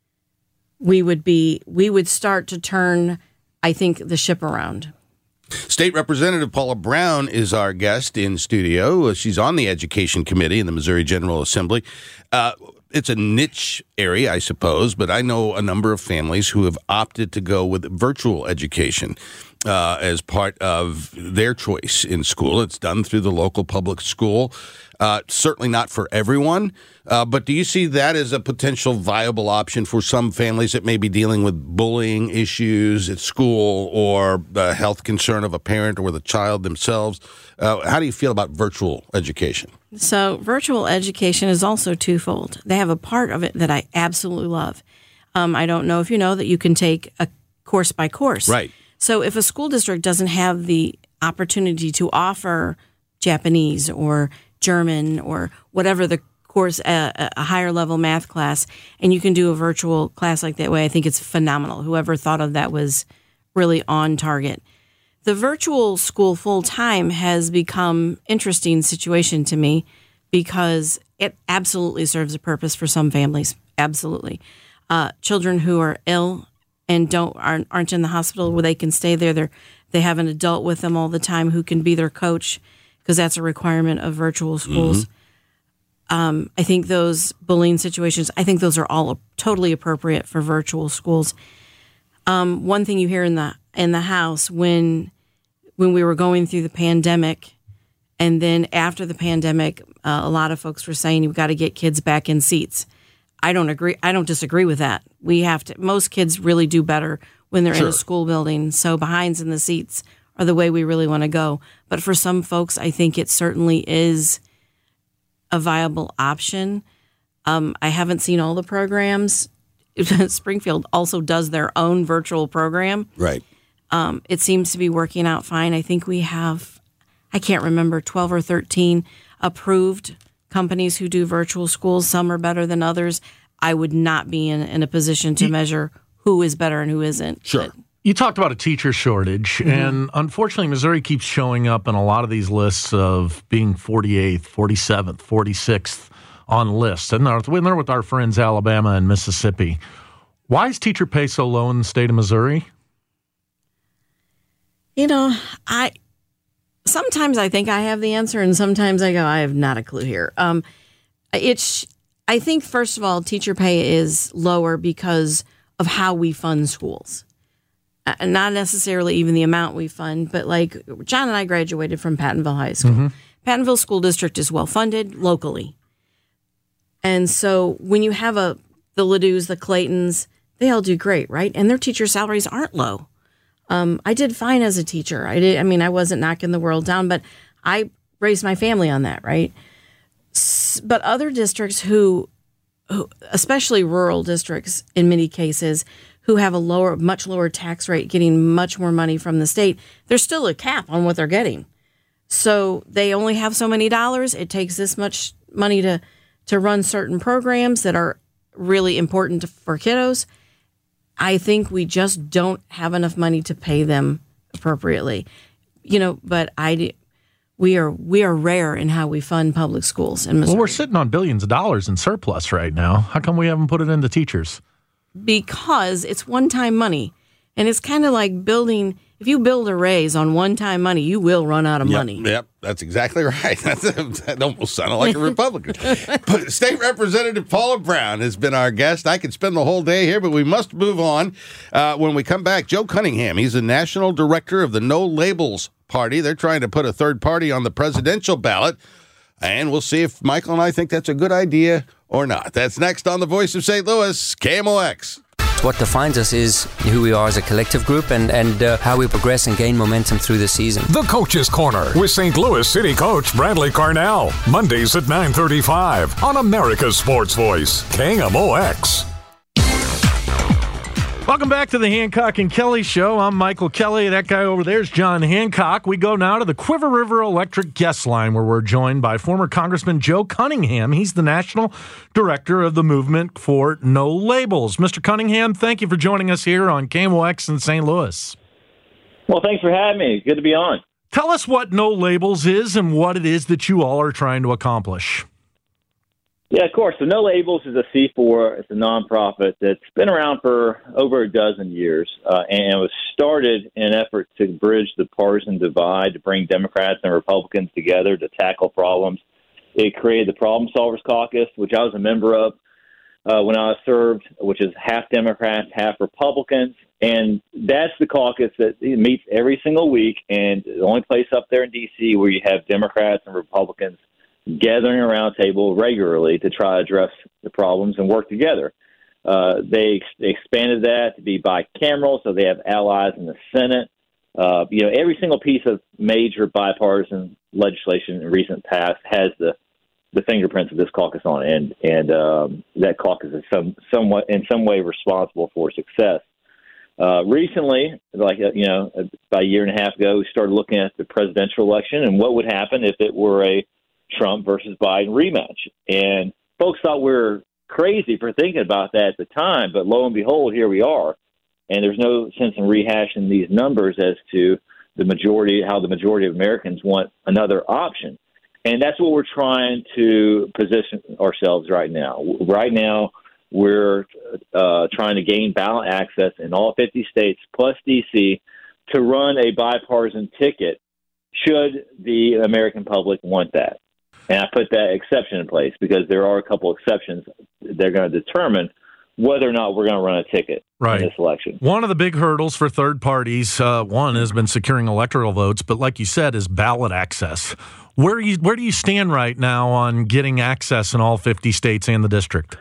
we would be we would start to turn, I think, the ship around. State Representative Paula Brown is our guest in studio. She's on the Education Committee in the Missouri General Assembly. Uh, it's a niche area, I suppose, but I know a number of families who have opted to go with virtual education uh, as part of their choice in school. It's done through the local public school. Uh, certainly not for everyone, uh, but do you see that as a potential viable option for some families that may be dealing with bullying issues at school or the health concern of a parent or the child themselves? Uh, how do you feel about virtual education? So virtual education is also twofold. They have a part of it that I absolutely love. Um, I don't know if you know that you can take a course by course. Right. So if a school district doesn't have the opportunity to offer Japanese or German or whatever the course, uh, a higher level math class, and you can do a virtual class like that way, I think it's phenomenal. Whoever thought of that was really on target. The virtual school full time has become interesting situation to me because it absolutely serves a purpose for some families. Absolutely. Uh, children who are ill and don't aren't, aren't in the hospital where they can stay there. They're, they have an adult with them all the time who can be their coach, because that's a requirement of virtual schools. Mm-hmm. Um, I think those bullying situations, I think those are all totally appropriate for virtual schools. Um, one thing you hear in the in the House when when we were going through the pandemic, and then after the pandemic, uh, a lot of folks were saying you've got to get kids back in seats. I don't agree. I don't disagree with that. We have to. Most kids really do better when they're Sure. in a school building. So behinds in the seats are the way we really want to go. But for some folks, I think it certainly is a viable option. Um, I haven't seen all the programs. Springfield also does their own virtual program. Right. Um, it seems to be working out fine. I think we have, I can't remember, twelve or thirteen approved companies who do virtual schools. Some are better than others. I would not be in, in a position to measure who is better and who isn't. Sure. But, You talked about a teacher shortage, mm-hmm. and unfortunately, Missouri keeps showing up in a lot of these lists of being forty-eighth, forty-seventh, forty-sixth on lists. And they're with our friends Alabama and Mississippi. Why is teacher pay so low in the state of Missouri? You know, I sometimes I think I have the answer, and sometimes I go, I have not a clue here. Um, it's I think, first of all, teacher pay is lower because of how we fund schools. Uh, not necessarily even the amount we fund, but like John and I graduated from Pattonville High School. Mm-hmm. Pattonville School District is well funded locally. And so when you have a the Ladus, the Claytons, they all do great, right? And their teacher salaries aren't low. Um, I did fine as a teacher. I did. I mean, I wasn't knocking the world down, but I raised my family on that, right? S- but other districts who, who, especially rural districts in many cases, who have a lower, much lower tax rate, getting much more money from the state, there's still a cap on what they're getting. So they only have so many dollars. It takes this much money to, to run certain programs that are really important to, for kiddos. I think we just don't have enough money to pay them appropriately. You know, but I, we are we are rare in how we fund public schools in Missouri. Well, we're sitting on billions of dollars in surplus right now. How come we haven't put it into teachers? Because it's one-time money. And it's kind of like building, if you build a raise on one-time money, you will run out of yep, money. Yep, that's exactly right. That's, that almost sounded like a Republican. But State Representative Paula Brown has been our guest. I could spend the whole day here, but we must move on. Uh, when we come back, Joe Cunningham, he's the national director of the No Labels Party. They're trying to put a third party on the presidential ballot. And we'll see if Michael and I think that's a good idea or not. That's next on the Voice of Saint Louis, K M O X. What defines us is who we are as a collective group and, and uh, how we progress and gain momentum through the season. The Coach's Corner with Saint Louis City Coach Bradley Carnell. Mondays at nine thirty-five on America's Sports Voice, K M O X. Welcome back to the Hancock and Kelly Show. I'm Michael Kelly. That guy over there is John Hancock. We go now to the Quiver River Electric guest line where we're joined by former Congressman Joe Cunningham. He's the national director of the movement for No Labels. Mister Cunningham, thank you for joining us here on K M O X in Saint Louis. Well, thanks for having me. Good to be on. Tell us what No Labels is and what it is that you all are trying to accomplish. Yeah, of course. So No Labels is a C four. It's a nonprofit that's been around for over a dozen years, uh, and it was started in an effort to bridge the partisan divide, to bring Democrats and Republicans together to tackle problems. It created the Problem Solvers Caucus, which I was a member of uh, when I served, which is half Democrats, half Republicans. And that's the caucus that meets every single week, and the only place up there in D C where you have Democrats and Republicans gathering around a table regularly to try to address the problems and work together. Uh, they, ex- they expanded that to be bicameral, so they have allies in the Senate. Uh, you know, every single piece of major bipartisan legislation in recent past has the, the fingerprints of this caucus on it, and, and um, that caucus is some, somewhat in some way responsible for success. Uh, recently, like, uh, you know, about a year and a half ago, we started looking at the presidential election and what would happen if it were a Trump versus Biden rematch. And folks thought we were crazy for thinking about that at the time, but lo and behold, here we are. And there's no sense in rehashing these numbers as to the majority, how the majority of Americans want another option. And that's what we're trying to position ourselves right now. Right now, we're uh, trying to gain ballot access in all fifty states plus D C to run a bipartisan ticket should the American public want that. And I put that exception in place because there are a couple exceptions. They're going to determine whether or not we're going to run a ticket right. in this election. One of the big hurdles for third parties, uh, one has been securing electoral votes, but like you said, is ballot access. Where do you, where do you stand right now on getting access in all fifty states and the district?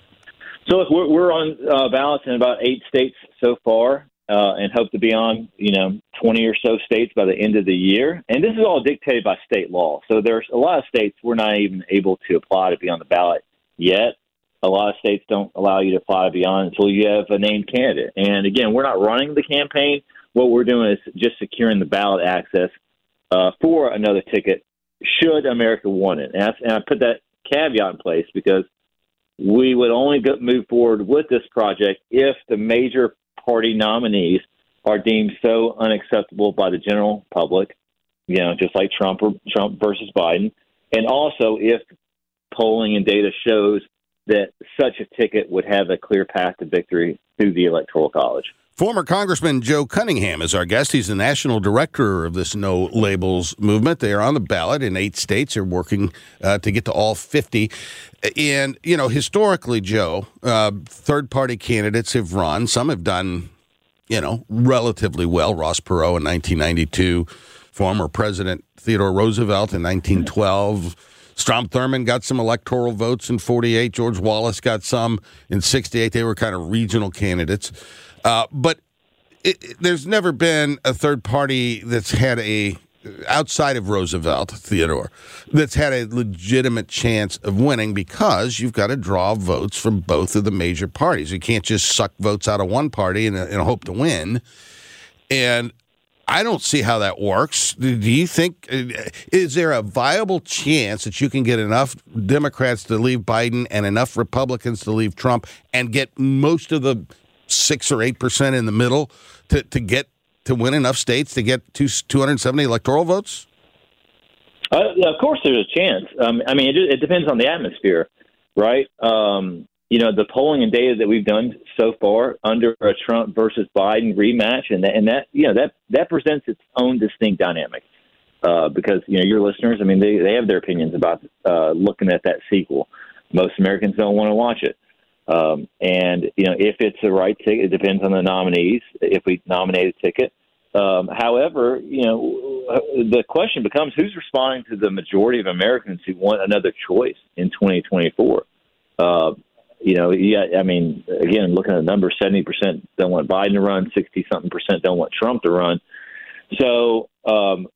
So look, we're, we're on uh, ballots in about eight states so far. Uh, and hope to be on, you know, twenty or so states by the end of the year. And this is all dictated by state law. So there's a lot of states we're not even able to apply to be on the ballot yet. A lot of states don't allow you to apply to be on until you have a named candidate. And again, we're not running the campaign. What we're doing is just securing the ballot access uh, for another ticket should America want it. And I, and I put that caveat in place because we would only go, move forward with this project if the major party nominees are deemed so unacceptable by the general public, you know, just like Trump or Trump versus Biden, and also if polling and data shows that such a ticket would have a clear path to victory through the Electoral College. Former Congressman Joe Cunningham is our guest. He's the national director of this No Labels movement. They are on the ballot in eight states. They're working uh, to get to all fifty. And, you know, historically, Joe, uh, third-party candidates have run. Some have done, you know, relatively well. Ross Perot in nineteen ninety-two, former President Theodore Roosevelt in nineteen twelve. Strom Thurmond got some electoral votes in forty-eight. George Wallace got some in sixty-eight. They were kind of regional candidates. Uh, but it, it, there's never been a third party that's had a, outside of Roosevelt, Theodore, that's had a legitimate chance of winning because you've got to draw votes from both of the major parties. You can't just suck votes out of one party and, and hope to win. And I don't see how that works. Do you think, is there a viable chance that you can get enough Democrats to leave Biden and enough Republicans to leave Trump and get most of the six or eight percent in the middle to, to get to win enough states to get two, 270 electoral votes? Uh, of course, there's a chance. Um, I mean, it, it depends on the atmosphere, right? Um, you know, the polling and data that we've done so far under a Trump versus Biden rematch, and that, and that you know that that presents its own distinct dynamic uh, because you know your listeners, I mean, they they have their opinions about uh, looking at that sequel. Most Americans don't want to watch it. Um, and, you know, if it's the right ticket, it depends on the nominees, if we nominate a ticket. Um, however, you know, the question becomes who's responding to the majority of Americans who want another choice in twenty twenty-four? Uh, you know, yeah, I mean, again, looking at the numbers, seventy percent don't want Biden to run, sixty-something percent don't want Trump to run. So um,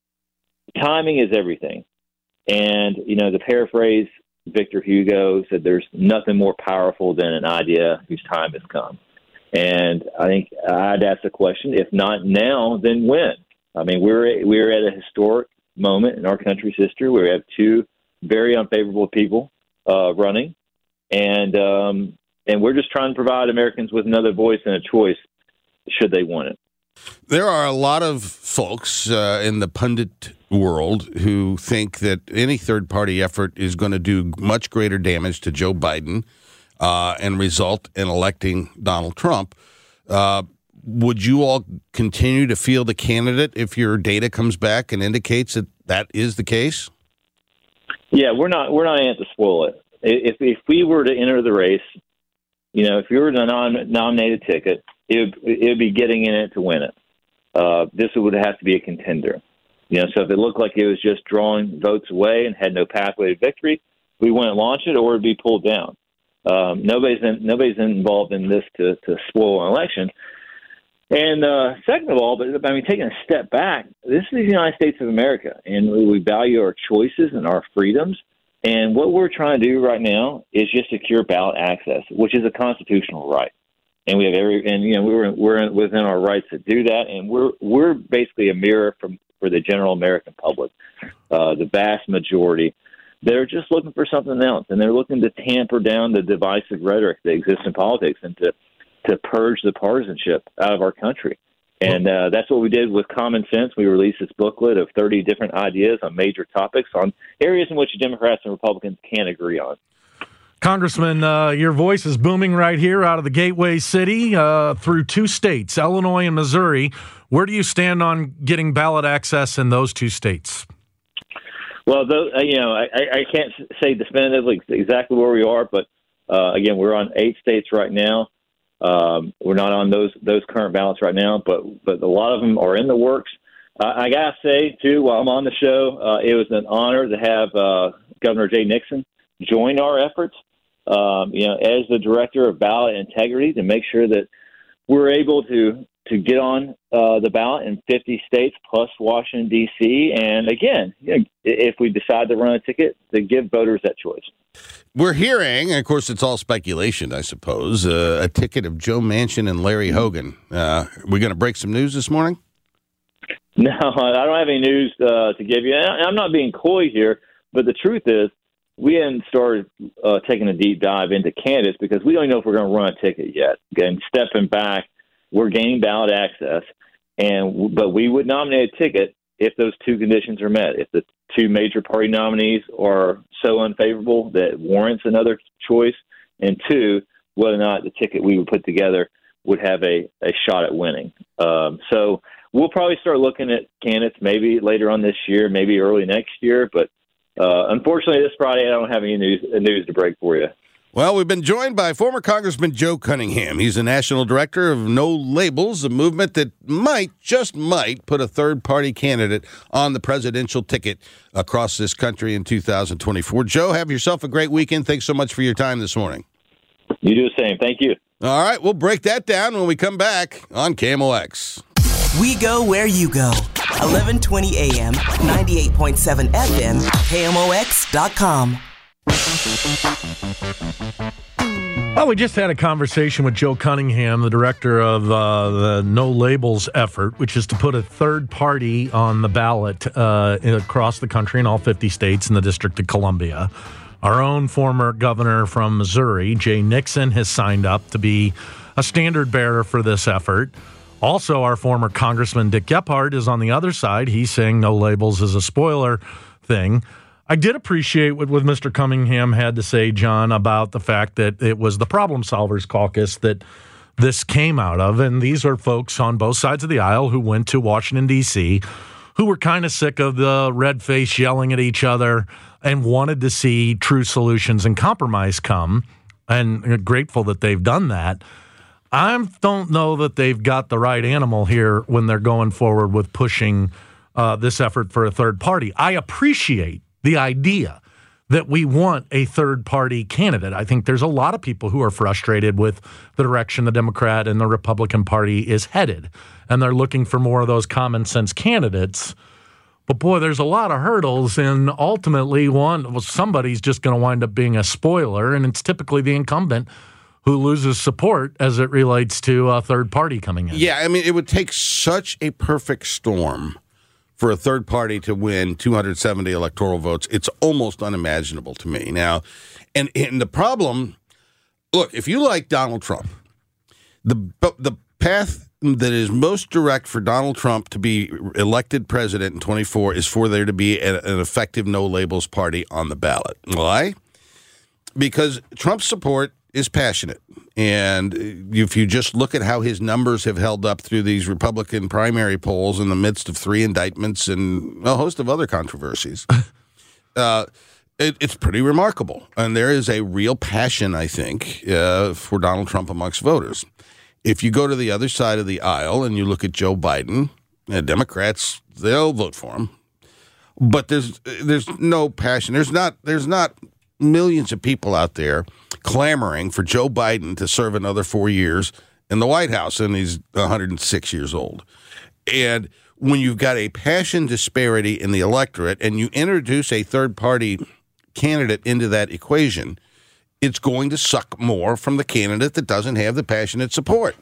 timing is everything. And, you know, to paraphrase Victor Hugo, said there's nothing more powerful than an idea whose time has come. And I think I'd ask the question, if not now, then when? I mean, we're we're at a historic moment in our country's history where we have two very unfavorable people uh, running, and um, and we're just trying to provide Americans with another voice and a choice should they want it. There are a lot of folks uh, in the pundit world who think that any third-party effort is going to do much greater damage to Joe Biden uh, and result in electing Donald Trump. Uh, would you all continue to field the candidate if your data comes back and indicates that that is the case? Yeah, we're not we're not in it to spoil it. If if we were to enter the race, you know, if you were to nom- nominate a ticket, it would, it would be getting in it to win it. Uh, this would have to be a contender. You know, so if it looked like it was just drawing votes away and had no pathway to victory, we wouldn't launch it, or it'd be pulled down. Um, nobody's in, nobody's involved in this to, to spoil an election. And uh, second of all, but I mean, taking a step back, this is the United States of America, and we value our choices and our freedoms. And what we're trying to do right now is just secure ballot access, which is a constitutional right. And we have every, and you know, we're we're within our rights to do that, and we're we're basically a mirror from for the general American public, uh, the vast majority. They're just looking for something else, and they're looking to tamper down the divisive rhetoric that exists in politics and to to purge the partisanship out of our country. And uh, that's what we did with Common Sense. We released this booklet of thirty different ideas on major topics on areas in which Democrats and Republicans can't agree on. Congressman, uh, your voice is booming right here out of the Gateway City uh, through two states, Illinois and Missouri. Where do you stand on getting ballot access in those two states? Well, those, uh, you know, I, I can't say definitively exactly where we are, but uh, again, we're on eight states right now. Um, we're not on those those current ballots right now, but but a lot of them are in the works. Uh, I gotta say too, while I'm on the show, uh, it was an honor to have uh, Governor Jay Nixon join our efforts. Um, you know, as the director of ballot integrity, to make sure that we're able to to get on uh, the ballot in fifty states plus Washington D C. And again, you know, if we decide to run a ticket, to give voters that choice. We're hearing, and of course, it's all speculation, I suppose, uh, a ticket of Joe Manchin and Larry Hogan. Uh, we're going to break some news this morning? No, I don't have any news uh, to give you. I'm not being coy here, but the truth is, we hadn't started uh, taking a deep dive into candidates because we don't know if we're going to run a ticket yet. Again, stepping back, we're gaining ballot access, and but we would nominate a ticket if those two conditions are met. If the two major party nominees are so unfavorable that warrants another choice, and two, whether or not the ticket we would put together would have a, a shot at winning. Um, so we'll probably start looking at candidates maybe later on this year, maybe early next year. But uh, unfortunately, this Friday, I don't have any news, news to break for you. Well, we've been joined by former Congressman Joe Cunningham. He's the national director of No Labels, a movement that might, just might, put a third-party candidate on the presidential ticket across this country in two thousand twenty-four. Joe, have yourself a great weekend. Thanks so much for your time this morning. You do the same. Thank you. All right, we'll break that down when we come back on K M O X. We go where you go. eleven twenty A M, ninety-eight point seven F M, K M O X dot com. Well, we just had a conversation with Joe Cunningham, the director of uh, the No Labels effort, which is to put a third party on the ballot uh, across the country in all fifty states and the District of Columbia. Our own former governor from Missouri, Jay Nixon, has signed up to be a standard bearer for this effort. Also, our former Congressman Dick Gephardt is on the other side. He's saying No Labels is a spoiler thing. I did appreciate what, what Mister Cunningham had to say, John, about the fact that it was the Problem Solvers Caucus that this came out of. And these are folks on both sides of the aisle who went to Washington, D C, who were kind of sick of the red face yelling at each other and wanted to see true solutions and compromise come, and grateful that they've done that. I don't know that they've got the right animal here when they're going forward with pushing uh, this effort for a third party. I appreciate the idea that we want a third-party candidate. I think there's a lot of people who are frustrated with the direction the Democrat and the Republican Party is headed, and they're looking for more of those common-sense candidates. But, boy, there's a lot of hurdles, and ultimately one well, somebody's just going to wind up being a spoiler, and it's typically the incumbent who loses support as it relates to a third party coming in. Yeah, I mean, it would take such a perfect storm for a third party to win two hundred seventy electoral votes. It's almost unimaginable to me. Now, and, and the problem, look, if you like Donald Trump, the the path that is most direct for Donald Trump to be elected president in twenty-four is for there to be a, an effective No Labels party on the ballot. Why? Because Trump's support is passionate. And if you just look at how his numbers have held up through these Republican primary polls in the midst of three indictments and a host of other controversies, uh, it, it's pretty remarkable. And there is a real passion, I think, uh, for Donald Trump amongst voters. If you go to the other side of the aisle and you look at Joe Biden, uh, Democrats, they'll vote for him. But there's there's no passion. There's not there's not millions of people out there clamoring for Joe Biden to serve another four years in the White House, and he's one hundred six years old. And when you've got a passion disparity in the electorate and you introduce a third-party candidate into that equation, it's going to suck more from the candidate that doesn't have the passionate support.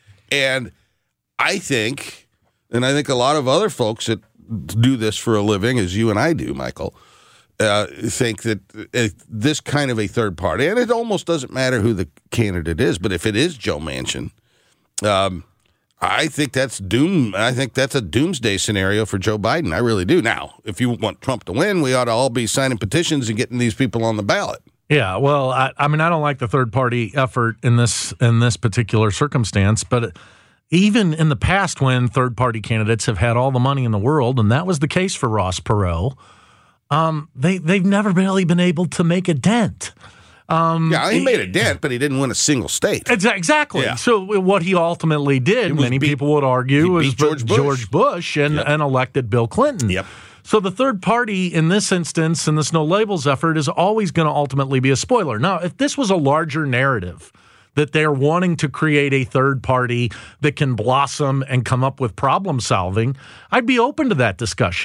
And I think, and I think a lot of other folks that do this for a living, as you and I do, Michael, Uh, think that uh, this kind of a third party, and it almost doesn't matter who the candidate is, but if it is Joe Manchin, um, I think that's doom. I think that's a doomsday scenario for Joe Biden. I really do. Now, if you want Trump to win, we ought to all be signing petitions and getting these people on the ballot. Yeah, well, I, I mean, I don't like the third party effort in this in this particular circumstance, but even in the past, when third party candidates have had all the money in the world, and that was the case for Ross Perot. Um, they, they've never really been able to make a dent. Um, yeah, he made a dent, but he didn't win a single state. Exactly. Yeah. So what he ultimately did, many beat, people would argue, was George Bush, George Bush and, yep. and elected Bill Clinton. Yep. So the third party in this instance, in this No Labels effort, is always going to ultimately be a spoiler. Now, if this was a larger narrative, that they're wanting to create a third party that can blossom and come up with problem solving, I'd be open to that discussion.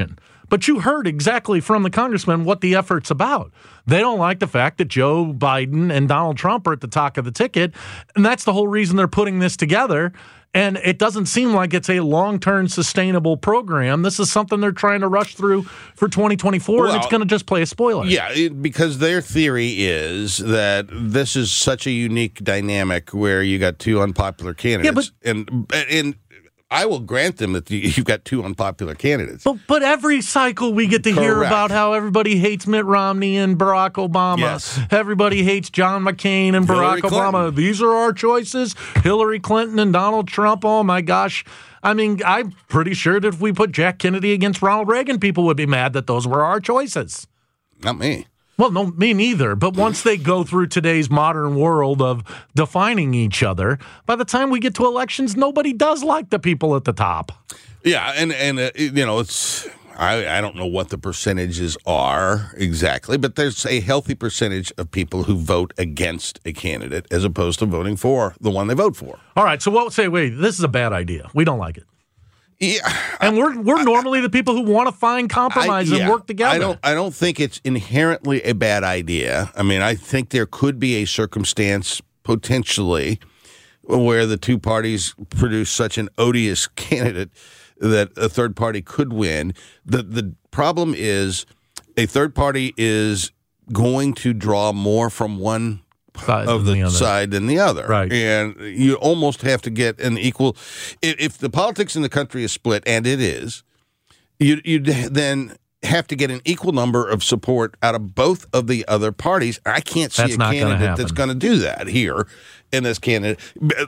But you heard exactly from the congressman what the effort's about. They don't like the fact that Joe Biden and Donald Trump are at the top of the ticket, and that's the whole reason they're putting this together. And it doesn't seem like it's a long-term sustainable program. This is something they're trying to rush through for twenty twenty-four, well, and it's going to just play a spoiler. Yeah, it, because their theory is that this is such a unique dynamic where you got two unpopular candidates. Yeah, but, and and I will grant them that you've got two unpopular candidates. But, but every cycle we get to Correct. hear about how everybody hates Mitt Romney and Barack Obama. Yes. Everybody hates John McCain and Hillary Barack Clinton. Obama. These are our choices. Hillary Clinton and Donald Trump. Oh, my gosh. I mean, I'm pretty sure that if we put Jack Kennedy against Ronald Reagan, people would be mad that those were our choices. Not me. Well, no, me neither. But once they go through today's modern world of defining each other, by the time we get to elections, nobody does like the people at the top. Yeah, and, and uh, you know, it's I, I don't know what the percentages are exactly, but there's a healthy percentage of people who vote against a candidate as opposed to voting for the one they vote for. All right, so what say, wait, this is a bad idea. We don't like it. Yeah, and we're we're normally the people who want to find compromise I, yeah, and work together. I don't I don't think it's inherently a bad idea. I mean, I think there could be a circumstance potentially where the two parties produce such an odious candidate that a third party could win. The the problem is a third party is going to draw more from one Side of the, the side than the other. Right. And you almost have to get an equal if, if the politics in the country is split, and it is, you you then have to get an equal number of support out of both of the other parties. I can't see that's a not candidate that's going to do that here in this candidate,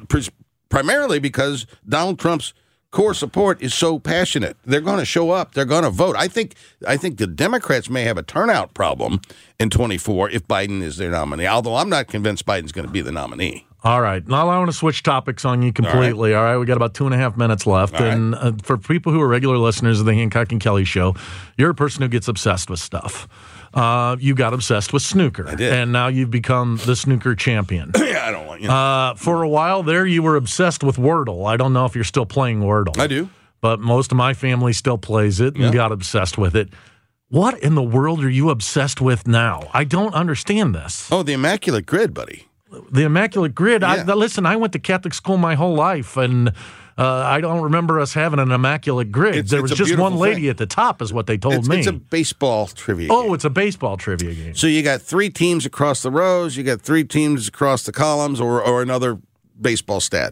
primarily because Donald Trump's core support is so passionate. They're going to show up. They're going to vote. I think I think the Democrats may have a turnout problem in twenty-four if Biden is their nominee, although I'm not convinced Biden's going to be the nominee. All right. Now I want to switch topics on you completely. All right. All right? We got about two and a half minutes left. All and right. uh, for people who are regular listeners of the Hancock and Kelly show, you're a person who gets obsessed with stuff. Uh, you got obsessed with snooker. I did. And now you've become the snooker champion. yeah, I don't want you know. Uh, for a while there, you were obsessed with Wordle. I don't know if you're still playing Wordle. I do. But most of my family still plays it and Yeah. got obsessed with it. What in the world are you obsessed with now? I don't understand this. Oh, the Immaculate Grid, buddy. The Immaculate Grid. Yeah. I, listen, I went to Catholic school my whole life, and uh, I don't remember us having an Immaculate Grid. It's- there it's was a just one beautiful lady thing. at the top, is what they told It's, me. it's a baseball trivia oh, game. it's a baseball trivia game. So you got three teams across the rows, you got three teams across the columns, or or another baseball stat.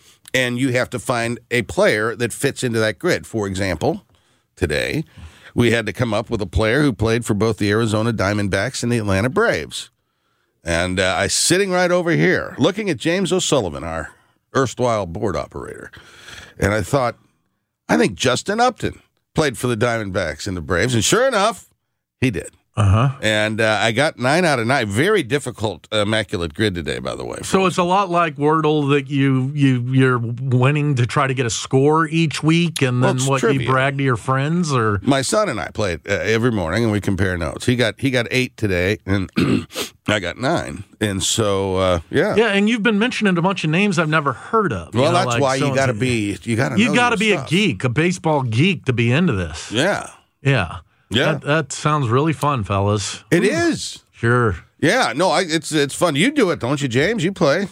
And you have to find a player that fits into that grid. For example, today, we had to come up with a player who played for both the Arizona Diamondbacks and the Atlanta Braves. And uh, I sitting right over here, looking at James O'Sullivan, our erstwhile board operator. And I thought, I think Justin Upton played for the Diamondbacks and the Braves. And sure enough, he did. Uh-huh. And uh, I got nine out of nine. Very difficult uh, Immaculate Grid today, by the way. So it's a lot like Wordle that you, you, you're winning to try to get a score each week, and Well, then it's what, trivia. you brag to your friends? Or My son and I play it uh, every morning, and we compare notes. He got he got eight today, and I got nine. And so, uh, yeah. Yeah, and you've been mentioning a bunch of names I've never heard of. Well, you know, that's like why you so- got to be, you got to You got to to be a geek, a baseball geek, to be into this. Yeah. Yeah. Yeah. That, that sounds really fun, fellas. It is. Sure. Yeah, no, I, it's it's fun. You do it, don't you, James? You play.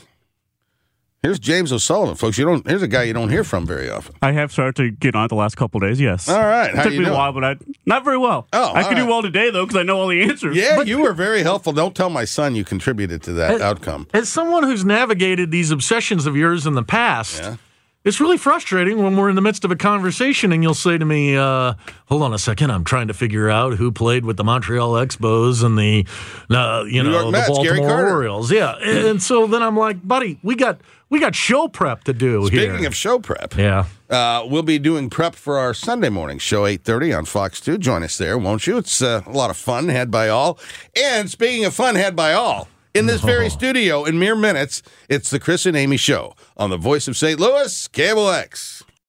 Here's James O'Sullivan, folks. You don't. Here's a guy you don't hear from very often. I have started to get on it the last couple of days, yes. All right. It How took you me doing? a while, but I not very well. Oh, I all could do right. well today, though, because I know all the answers. Yeah, you were very helpful. Don't tell my son you contributed to that As- outcome. As someone who's navigated these obsessions of yours in the past, Yeah. it's really frustrating when we're in the midst of a conversation and you'll say to me, uh, hold on a second, I'm trying to figure out who played with the Montreal Expos and the, uh, you New know, York the Mets, Gary Baltimore Carter. Orioles. Yeah. And so then I'm like, buddy, we got we got show prep to do here. Speaking of show prep, Yeah. uh, we'll be doing prep for our Sunday morning show, eight thirty on Fox two. Join us there, won't you? It's uh, a lot of fun had by all. And speaking of fun had by all, in this very studio, in mere minutes, it's the Chris and Amy Show on the Voice of Saint Louis, Cable X.